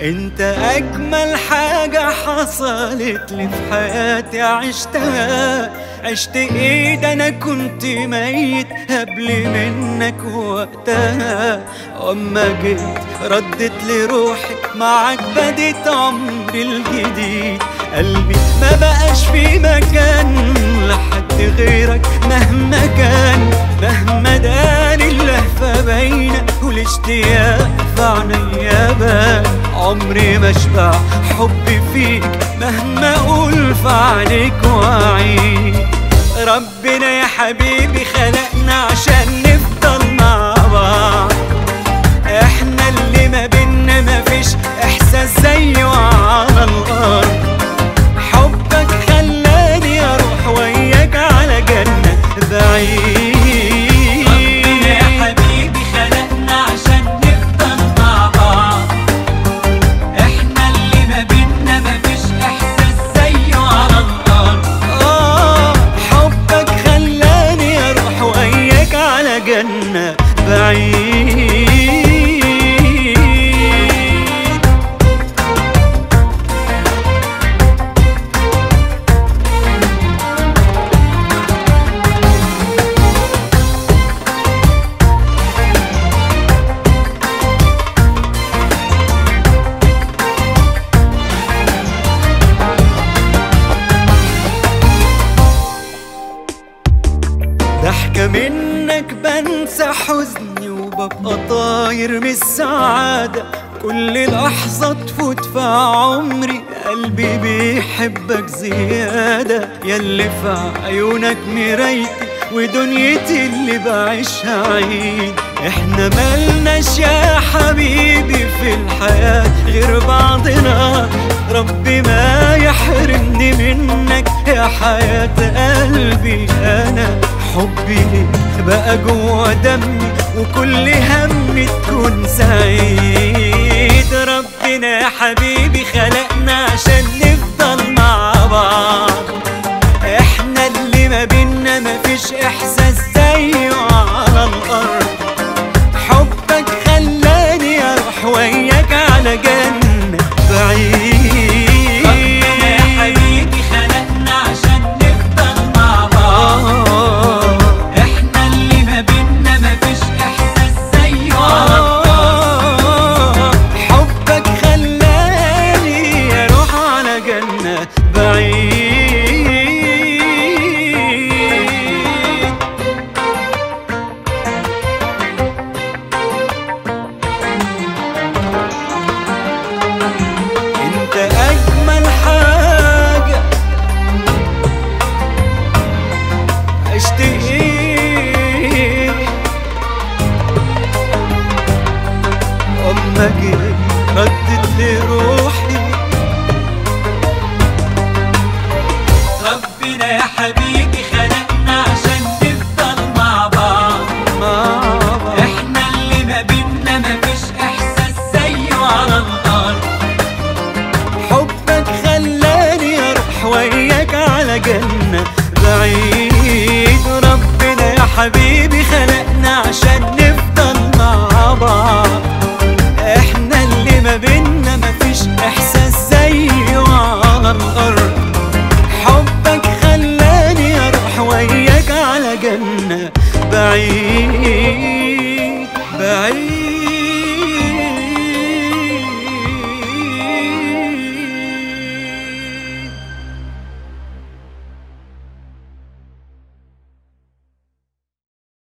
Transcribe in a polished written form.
انت اجمل حاجة حصلت لي في حياتي عشتها. عشت ايه ده انا كنت ميت قبل منك وقتها. اما جيت ردت لي روحي معاك بديت عمري الجديد. قلبي ما بقاش في مكان لحد غيرك مهما كان. مهما داني اللهفة باينة والاشتياق في عينيا بان. عمري ما اشبع حبي فيك مهما اقول في عليك واعيد. ربنا يا حبيبي خلقنا عشان نفضل مع بعض. احنا اللي ما بينا مفيش احساس زيه على الارض. حبك خلاني اروح وياك على جنة بعيد. جنة بعيد. ضحكة منك بنسى حزني وببقى طاير من السعادة. كل لحظة تفوت في عمري قلبي بيحبك زيادة. ياللي في عيونك مرايتي ودنيتي اللي بعيشها عيد. احنا ملناش يا حبيبي في الحياة غير بعضنا. ربي ما يحرمني منك يا حياة قلبي أنا. حبي ليك بقى جوا دمي وكل همي تكون سعيد. ربنا يا حبيبي خلقنا عشان نفضل مع بعض. احنا اللي ما بينا مفيش احساس زيه على الارض. حبك خلاني اروح وياك على جنة بعيد. انت اجمل حاجة عشت ايه. اما جيت ردت لي روحي. ربنا يا حبيبي خلقنا عشان نفضل مع بعض. احنا اللي ما بينا مفيش احساس زيه على الارض. حبك خلاني اروح وياك على جنة بعيد. ربنا يا حبيبي